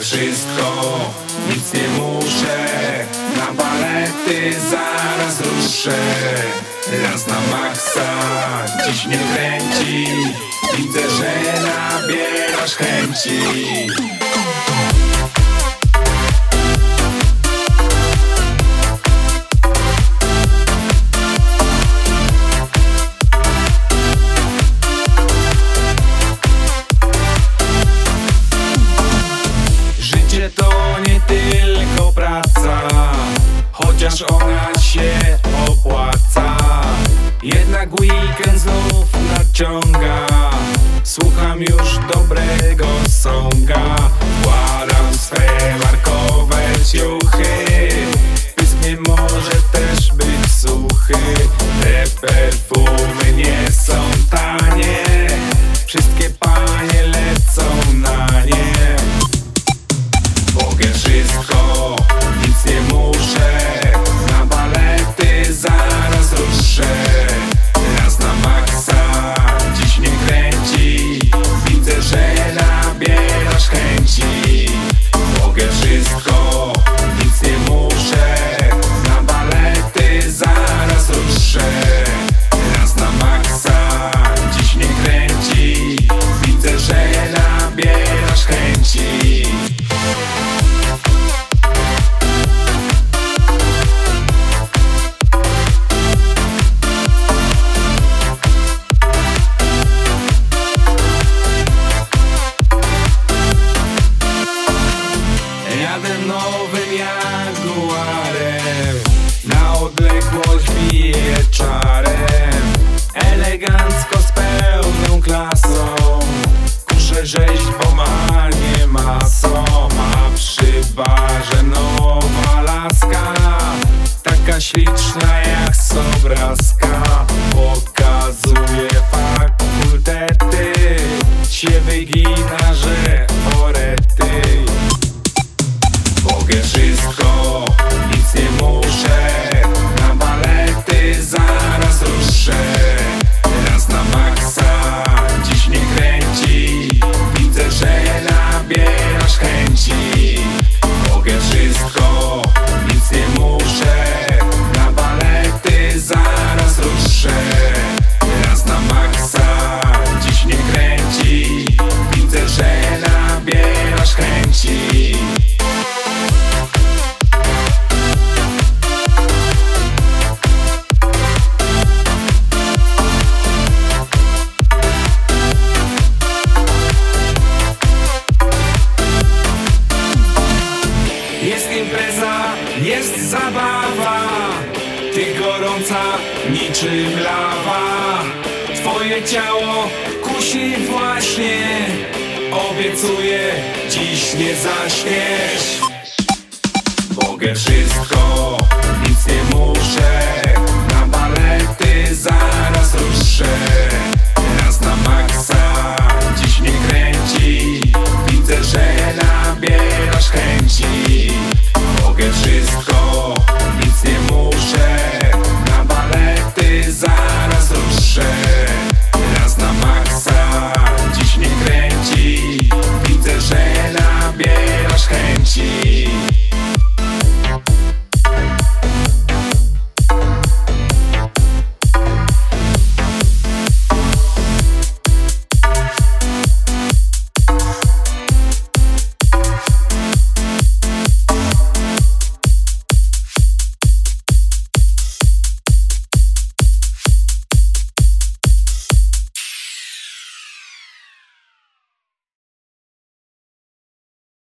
wszystko, nic nie muszę. Na balety zaraz ruszę. Raz na maksa, dziś mnie kręci. Widzę, że nabierasz chęci. Życie to nie tylko praca, chociaż ona się opłaca. Jednak weekend znów nadciąga, słucham już dobrego songa. Wkładam swe markowe ciuchy, pysk nie może też być suchy. Te perfumy nie są tanie, wszystkie panie lecą na nie. Mogę wszystko, nic nie muszę. Na balety zaraz ruszę. Raz na maksa, dziś mnie kręci. Widzę, że nabierasz chęci. Mogę wszystko, nic nie muszę. Na balety zaraz ruszę. Raz na maksa, dziś mnie kręci. Widzę, że nabierasz chęci. Jadę nowym Jaguarem, na odległość biję czarem. Elegancko z pełną klasą, kuszę rzeźbą, a nie masą. A przy barze nowa laska, taka śliczna jak z obrazka. Pokazuje fakultety, się wygina, że orety. Mogę wszystko, nic nie muszę. Na balety zaraz ruszę. Raz na maksa, dziś mnie kręci. Widzę, że nabierasz chęci. Mogę wszystko, nic nie muszę. Na balety zaraz ruszę. Raz na maksa, dziś mnie kręci. Widzę, że nabierasz chęci. Jest impreza, jest zabawa, ty gorąca niczym lawa. Twoje ciało kusi właśnie, obiecuję, dziś nie zaśniesz. Mogę wszystko, nic nie muszę. Na balety zaraz ruszę.